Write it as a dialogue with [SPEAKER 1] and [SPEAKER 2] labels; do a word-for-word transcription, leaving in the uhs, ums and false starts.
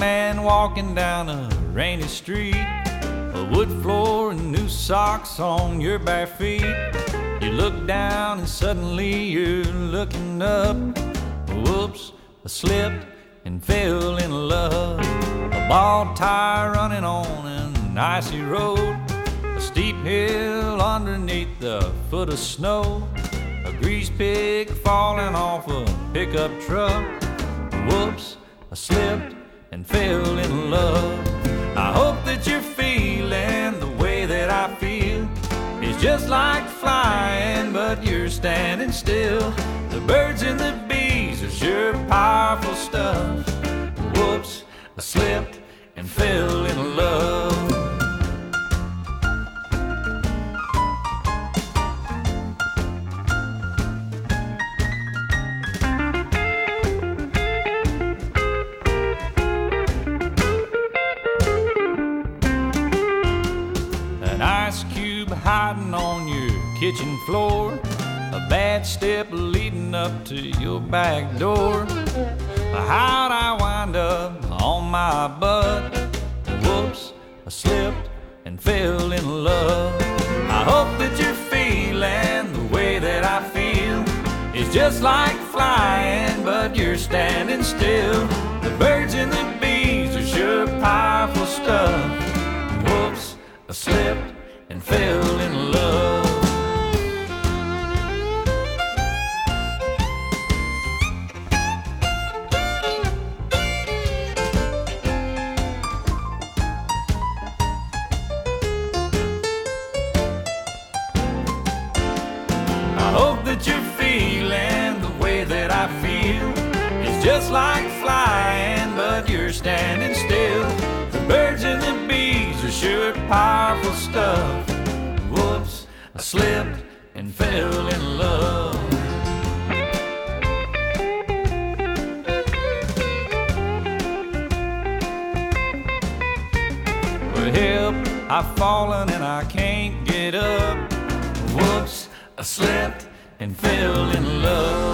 [SPEAKER 1] man walking down a rainy street, a wood floor and new socks on your bare feet. You look down and suddenly you're looking up. Whoops, I slipped and fell in love. A bald tire running on an icy road, a steep hill underneath the foot of snow, a grease pig falling off a pickup truck. Whoops, I slipped and fell in love. I hope that you're feeling the way that I feel. It's just like flying, but you're standing still. The birds and the bees are sure powerful stuff. Whoops, I slipped and fell in love. Hiding on your kitchen floor, a bad step leading up to your back door. How'd I wind up on my butt? Whoops, I slipped and fell in love. I hope that you're feeling the way that I feel. It's just like flying, but you're standing still. The birds and the bees are sure powerful stuff. Whoops, I slipped and fell in love. I hope that you're feeling the way that I feel. It's just like flying, but you're standing still. The birds and the bees are sure powerful stuff. Whoops, I slipped and fell in love. Well, help, I've fallen and I can't get up. Whoops, I slipped and fell in love.